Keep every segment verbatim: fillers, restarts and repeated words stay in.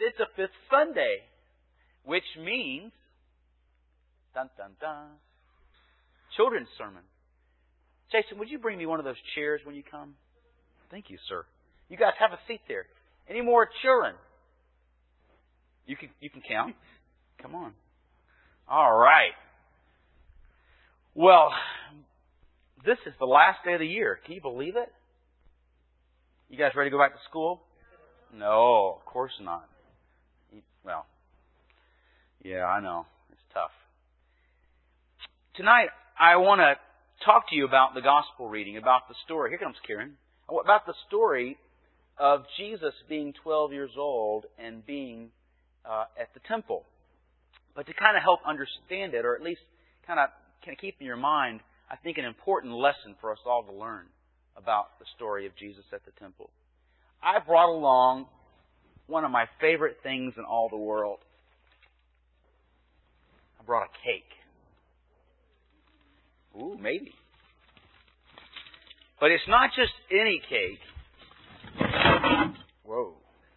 it's a fifth Sunday, which means, dun dun dun, children's sermon. Jason, would you bring me one of those chairs when you come? Thank you, sir. You guys have a seat there. Any more children? You can you can count. Come on. All right. Well, this is the last day of the year. Can you believe it? You guys ready to go back to school? No, of course not. Well, yeah, I know. It's tough. Tonight, I want to talk to you about the gospel reading, about the story. Here comes Karen. About the story of Jesus being twelve years old and being uh, at the temple. But to kind of help understand it, or at least kind of, kind of keep in your mind, I think an important lesson for us all to learn about the story of Jesus at the temple. I brought along one of my favorite things in all the world. I brought a cake. Ooh, maybe. But it's not just any cake. Whoa.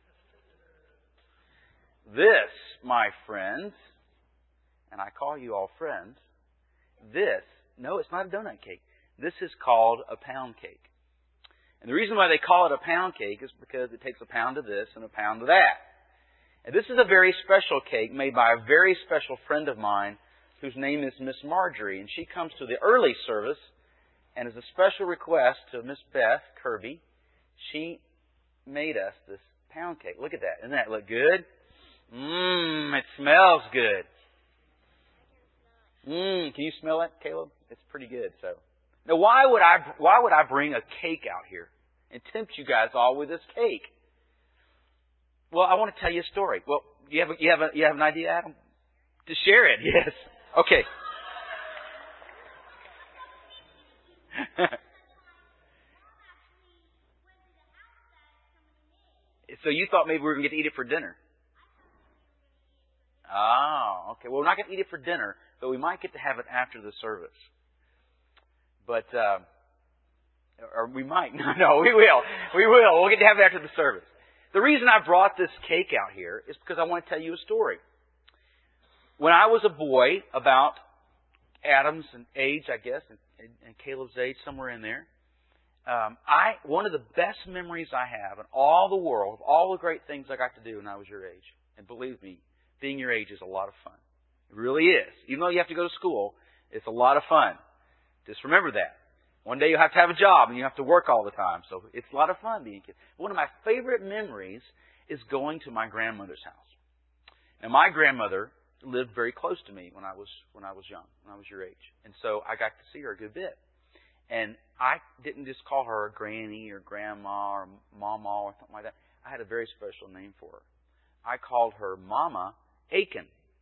This, my friends, and I call you all friends, this, no, it's not a donut cake. This is called a pound cake. And the reason why they call it a pound cake is because it takes a pound of this and a pound of that. And this is a very special cake made by a very special friend of mine whose name is Miss Marjorie. And she comes to the early service, and as a special request to Miss Beth Kirby, she made us this pound cake. Look at that. Doesn't that look good? Mmm, it smells good. Mmm, can you smell it, Caleb? It's pretty good. So, now why would I why would I bring a cake out here and tempt you guys all with this cake? Well, I want to tell you a story. Well, you have a, you have a, you have an idea, Adam? To share it, yes. Okay. So you thought maybe we were going to get to eat it for dinner? Oh, okay. Well, we're not going to eat it for dinner, but we might get to have it after the service. But, uh, or we might. No, no, we will. We will. We'll get to have it after the service. The reason I brought this cake out here is because I want to tell you a story. When I was a boy, about Adam's age, I guess, and, and Caleb's age, somewhere in there, um, I one of the best memories I have in all the world, of all the great things I got to do when I was your age, and believe me, being your age is a lot of fun. It really is. Even though you have to go to school, it's a lot of fun. Just remember that. One day you'll have to have a job and you have to work all the time. So it's a lot of fun being a kid. One of my favorite memories is going to my grandmother's house. Now, my grandmother lived very close to me when I was when I was young, when I was your age. And so I got to see her a good bit. And I didn't just call her a granny or grandma or mama or something like that. I had a very special name for her. I called her Mama Aiken.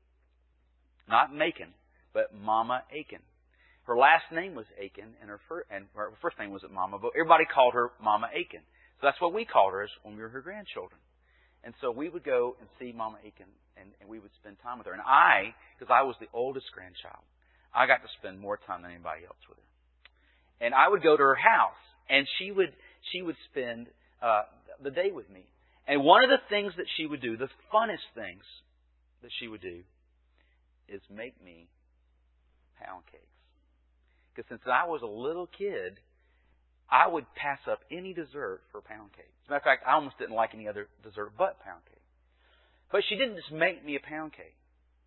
Not Macon, but Mama Aiken. Her last name was Aiken, and her, fir- and her first name wasn't Mama, but everybody called her Mama Aiken. So that's what we called her when we were her grandchildren. And so we would go and see Mama Aiken, and, and we would spend time with her. And I, because I was the oldest grandchild, I got to spend more time than anybody else with her. And I would go to her house, and she would she would spend uh, the day with me. And one of the things that she would do, the funnest things that she would do, is make me pound cakes. Because since I was a little kid, I would pass up any dessert for pound cake. As a matter of fact, I almost didn't like any other dessert but pound cake. But she didn't just make me a pound cake.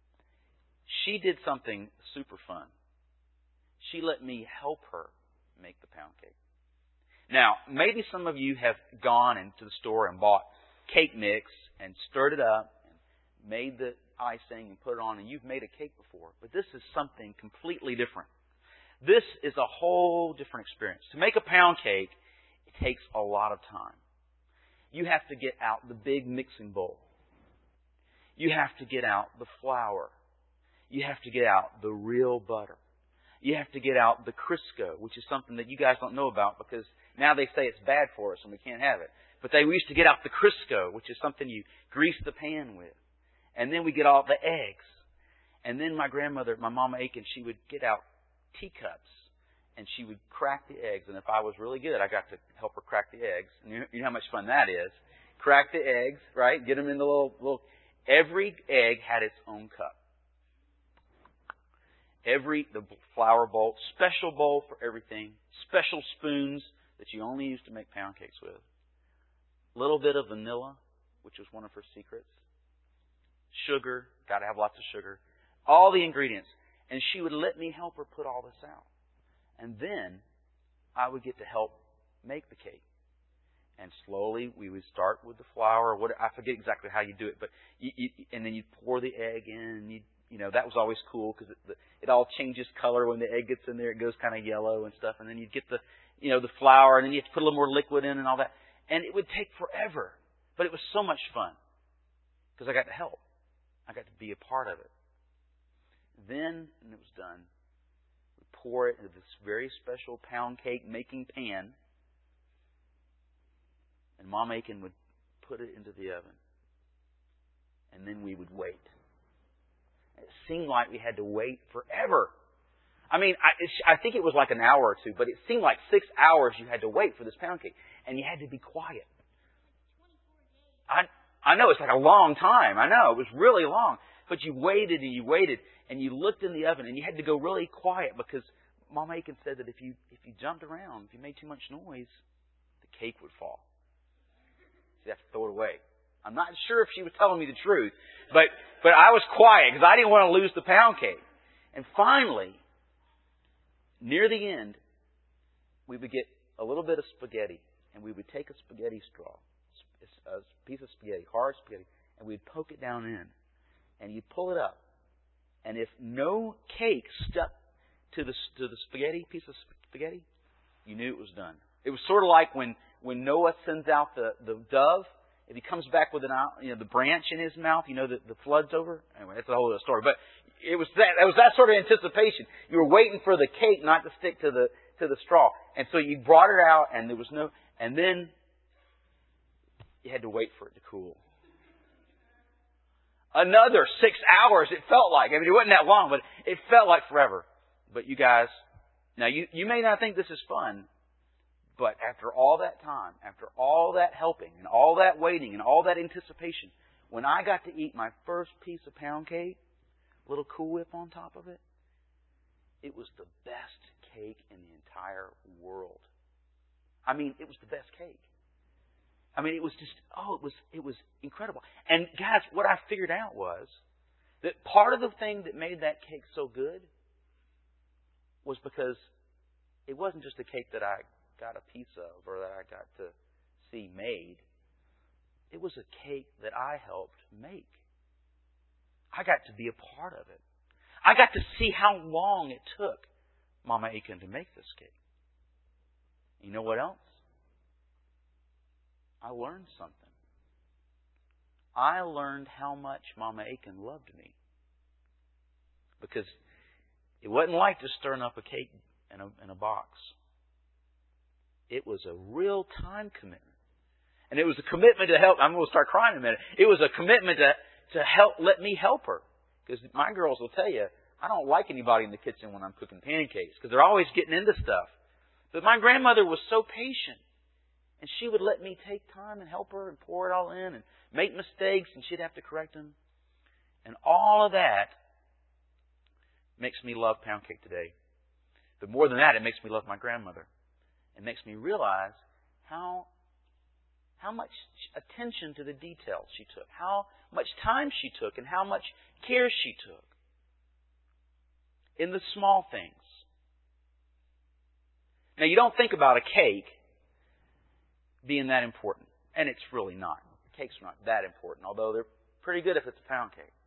She did something super fun. She let me help her make the pound cake. Now, maybe some of you have gone into the store and bought cake mix and stirred it up and made the icing and put it on, and you've made a cake before. But this is something completely different. This is a whole different experience. To make a pound cake, it takes a lot of time. You have to get out the big mixing bowl. You have to get out the flour. You have to get out the real butter. You have to get out the Crisco, which is something that you guys don't know about because now they say it's bad for us and we can't have it. But they used to get out the Crisco, which is something you grease the pan with. And then we get all the eggs. And then my grandmother, my Mama Aiken, she would get out teacups and she would crack the eggs. And if I was really good, I got to help her crack the eggs. And you know how much fun that is. crack the eggs, right? Get them in the little, little... Every egg had its own cup. Every, the flour bowl, special bowl for everything, special spoons that you only use to make pound cakes with. A little bit of vanilla, which was one of her secrets. Sugar, got to have lots of sugar. All the ingredients. And she would let me help her put all this out. And then I would get to help make the cake. And slowly we would start with the flour. What I forget exactly how you do it, but you, you, and then you'd pour the egg in. And you you know that was always cool because it, it all changes color when the egg gets in there. It goes kind of yellow and stuff. And then you'd get the you know the flour, and then you have to put a little more liquid in and all that. And it would take forever, but it was so much fun because I got to help. I got to be a part of it. Then, when it was done, we pour it into this very special pound cake making pan. And Mom Aiken would put it into the oven. And then we would wait. It seemed like we had to wait forever. I mean, I, it's, I think it was like an hour or two, but it seemed like six hours you had to wait for this pound cake. And you had to be quiet. I I know, it's like a long time. I know, it was really long. But you waited and you waited and you looked in the oven and you had to go really quiet because Mom Aiken said that if you if you jumped around, if you made too much noise, the cake would fall. So you have to throw it away. I'm not sure if she was telling me the truth, but but I was quiet because I didn't want to lose the pound cake. And finally, near the end, we would get a little bit of spaghetti, and we would take a spaghetti straw, a piece of spaghetti, hard spaghetti, and we'd poke it down in, and you'd pull it up. And if no cake stuck to the to the spaghetti, piece of spaghetti, you knew it was done. It was sort of like when, when Noah sends out the, the dove. If he comes back with an you know the branch in his mouth, you know the, the flood's over. Anyway, that's a whole other story. But it was that it was that sort of anticipation. You were waiting for the cake not to stick to the to the straw, and so you brought it out, and there was no, and then you had to wait for it to cool. Another six hours. It felt like. I mean, it wasn't that long, but it felt like forever. But you guys, now you you may not think this is fun. But after all that time, after all that helping and all that waiting and all that anticipation, when I got to eat my first piece of pound cake, a little Cool Whip on top of it, it was the best cake in the entire world. I mean, it was the best cake. I mean, it was just, oh, it was it was incredible. And guys, what I figured out was that part of the thing that made that cake so good was because it wasn't just a cake that I got a piece of or that I got to see made. It was a cake that I helped make. I got to be a part of it. I got to see how long it took Mama Aiken to make this cake. You know what else? I learned something. I learned how much Mama Aiken loved me. Because it wasn't like just stirring up a cake in a, in a box. It was a real time commitment. And it was a commitment to help. I'm going to start crying in a minute. It was a commitment to, to help, let me help her. Because my girls will tell you, I don't like anybody in the kitchen when I'm cooking pancakes. Because they're always getting into stuff. But my grandmother was so patient. And she would let me take time and help her and pour it all in and make mistakes and she'd have to correct them. And all of that makes me love pound cake today. But more than that, it makes me love my grandmother. It makes me realize how how much attention to the details she took, how much time she took, and how much care she took in the small things. Now, you don't think about a cake being that important, and it's really not. Cakes are not that important, although they're pretty good if it's a pound cake.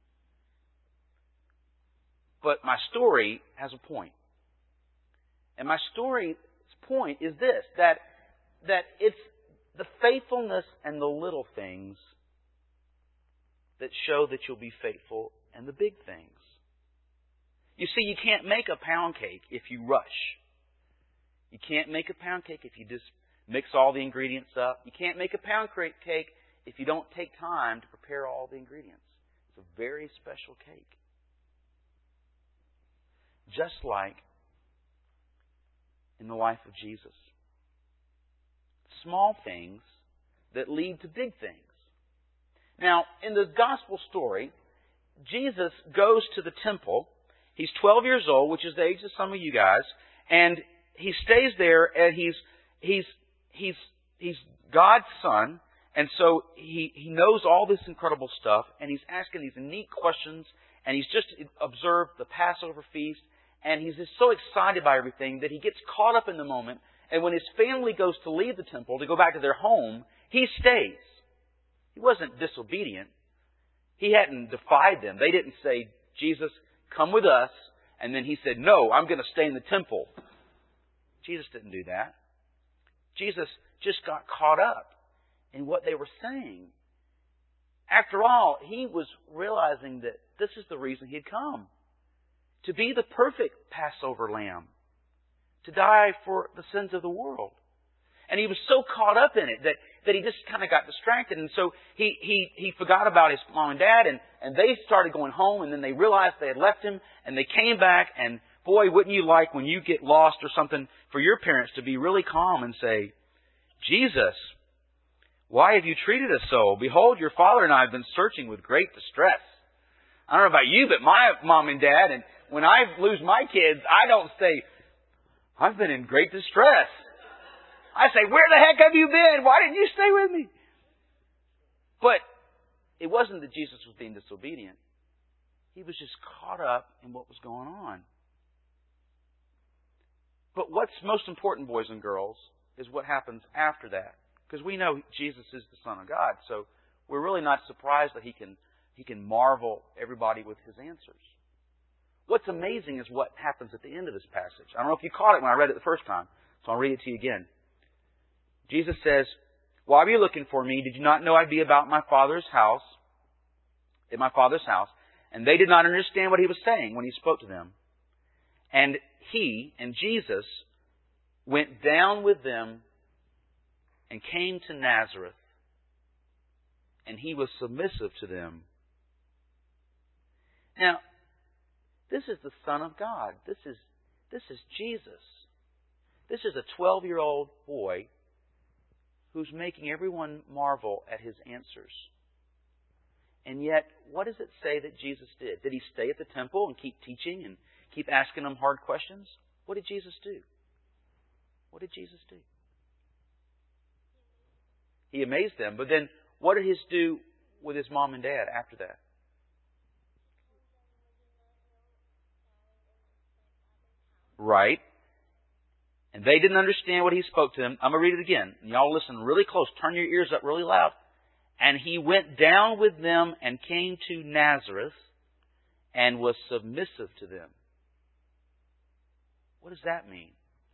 But my story has a point. And my story point is this, that that it's the faithfulness and the little things that show that you'll be faithful in the big things. You see, you can't make a pound cake if you rush. You can't make a pound cake if you just mix all the ingredients up. You can't make a pound cake if you don't take time to prepare all the ingredients. It's a very special cake. Just like in the life of Jesus. Small things that lead to big things. Now, in the gospel story, Jesus goes to the temple. He's twelve years old, which is the age of some of you guys, and he stays there, and he's he's he's he's God's son, and so he he knows all this incredible stuff, and he's asking these neat questions, and he's just observed the Passover feast, and he's just so excited by everything that he gets caught up in the moment. And when his family goes to leave the temple to go back to their home, he stays. He wasn't disobedient. He hadn't defied them. They didn't say, Jesus, come with us. And then he said, no, I'm going to stay in the temple. Jesus didn't do that. Jesus just got caught up in what they were saying. After all, he was realizing that this is the reason he'd come. To be the perfect Passover lamb. To die for the sins of the world. And he was so caught up in it that, that he just kind of got distracted. And so he, he, he forgot about his mom and dad, and, and they started going home, and then they realized they had left him, and they came back, and boy, wouldn't you like when you get lost or something for your parents to be really calm and say, Jesus, why have you treated us so? Behold, your father and I have been searching with great distress. I don't know about you, but my mom and dad, and when I lose my kids, I don't say, I've been in great distress. I say, where the heck have you been? Why didn't you stay with me? But it wasn't that Jesus was being disobedient. He was just caught up in what was going on. But what's most important, boys and girls, is what happens after that. Because we know Jesus is the Son of God. So we're really not surprised that He can, he can marvel everybody with His answers. What's amazing is what happens at the end of this passage. I don't know if you caught it when I read it the first time, so I'll read it to you again. Jesus says, why were you looking for me? Did you not know I'd be about my Father's house, in my Father's house? And they did not understand what He was saying when He spoke to them. And He, and Jesus, went down with them and came to Nazareth. And He was submissive to them. Now, this is the Son of God. This is, this is Jesus. This is a twelve-year-old boy who's making everyone marvel at His answers. And yet, what does it say that Jesus did? Did He stay at the temple and keep teaching and keep asking them hard questions? What did Jesus do? What did Jesus do? He amazed them. But then, what did He do with His mom and dad after that? Right. And they didn't understand what He spoke to them. I'm going to read it again. And y'all listen really close. Turn your ears up really loud. And He went down with them and came to Nazareth and was submissive to them. What does that mean?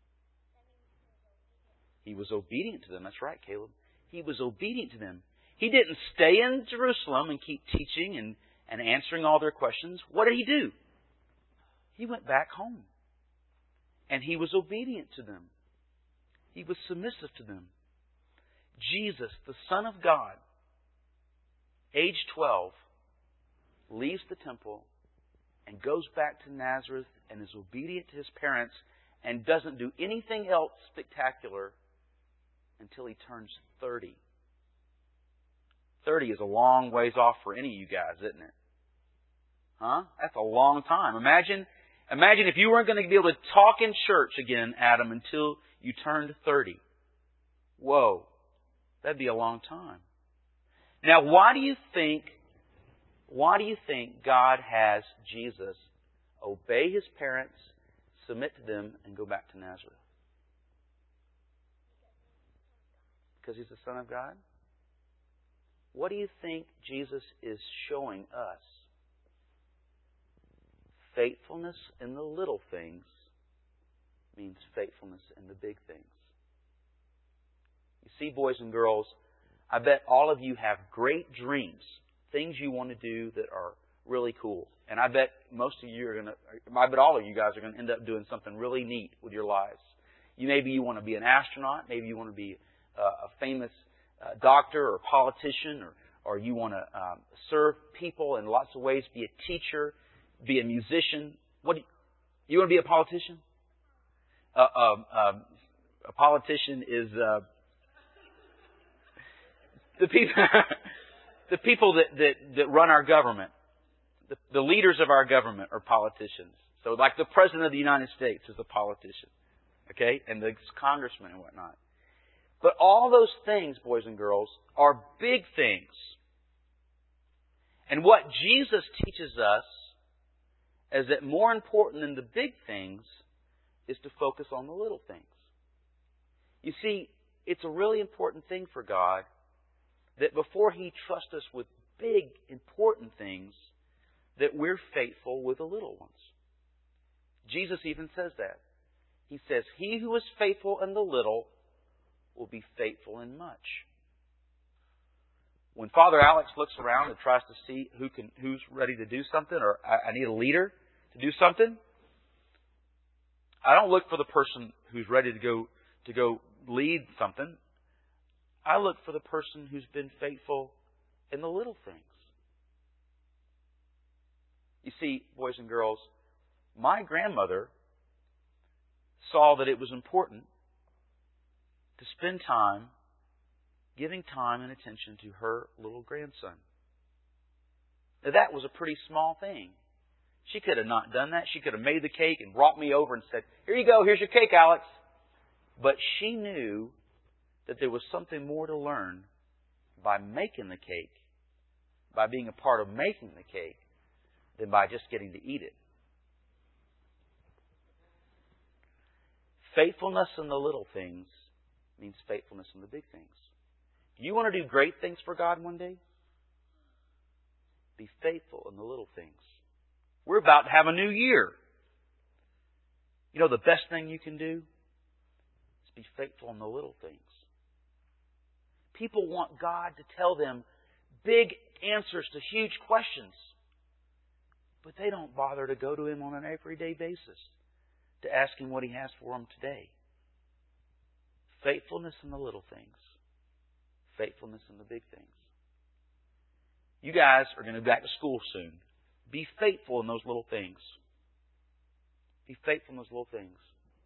He was obedient to them. That's right, Caleb. He was obedient to them. He didn't stay in Jerusalem and keep teaching and, and answering all their questions. What did He do? He went back home. And He was obedient to them. He was submissive to them. Jesus, the Son of God, age twelve, leaves the temple and goes back to Nazareth and is obedient to His parents and doesn't do anything else spectacular until He turns thirty. thirty is a long ways off for any of you guys, isn't it? Huh? That's a long time. Imagine... Imagine if you weren't going to be able to talk in church again, Adam, until you turned thirty. Whoa. That'd be a long time. Now, why do you think, why do you think God has Jesus obey His parents, submit to them, and go back to Nazareth? Because He's the Son of God? What do you think Jesus is showing us? Faithfulness in the little things means faithfulness in the big things. You see, boys and girls, I bet all of you have great dreams, things you want to do that are really cool. And I bet most of you are going to, I bet all of you guys are going to end up doing something really neat with your lives. You Maybe you want to be an astronaut, maybe you want to be a, a famous uh, doctor or politician, or, or you want to um, serve people in lots of ways, be a teacher, be a musician. What do you, you want to be a politician? Uh, uh, uh, a politician is uh, the people, the people that, that, that run our government, the, the leaders of our government are politicians. So like the President of the United States is a politician. Okay? And the congressman and whatnot. But all those things, boys and girls, are big things. And what Jesus teaches us is that more important than the big things is to focus on the little things. You see, it's a really important thing for God that before He trusts us with big, important things, that we're faithful with the little ones. Jesus even says that. He says, "He who is faithful in the little will be faithful in much." When Father Alex looks around and tries to see who can, who's ready to do something, or I, I need a leader to do something, I don't look for the person who's ready to go to go lead something. I look for the person who's been faithful in the little things. You see, boys and girls, my grandmother saw that it was important to spend time giving time and attention to her little grandson. Now, that was a pretty small thing. She could have not done that. She could have made the cake and brought me over and said, "Here you go, here's your cake, Alex." But she knew that there was something more to learn by making the cake, by being a part of making the cake, than by just getting to eat it. Faithfulness in the little things means faithfulness in the big things. You want to do great things for God one day? Be faithful in the little things. We're about to have a new year. You know the best thing you can do is be faithful in the little things. People want God to tell them big answers to huge questions. But they don't bother to go to Him on an everyday basis to ask Him what He has for them today. Faithfulness in the little things. Faithfulness in the big things. You guys are going to be back to school soon. Be faithful in those little things. Be faithful in those little things.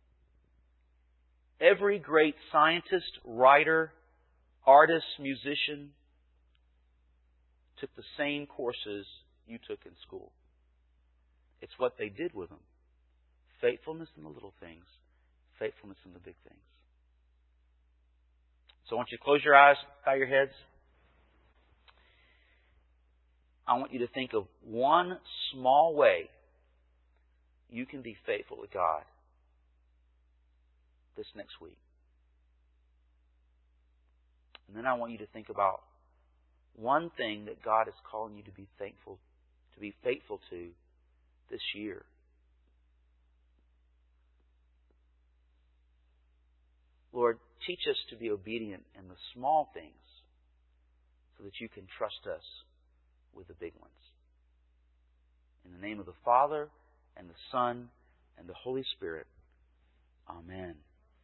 Every great scientist, writer, artist, musician took the same courses you took in school. It's what they did with them. Faithfulness in the little things. Faithfulness in the big things. So I want you to close your eyes, bow your heads. I want you to think of one small way you can be faithful to God this next week. And then I want you to think about one thing that God is calling you to be thankful, to be faithful to this year. Lord, teach us to be obedient in the small things so that you can trust us with the big ones. In the name of the Father, and the Son, and the Holy Spirit. Amen.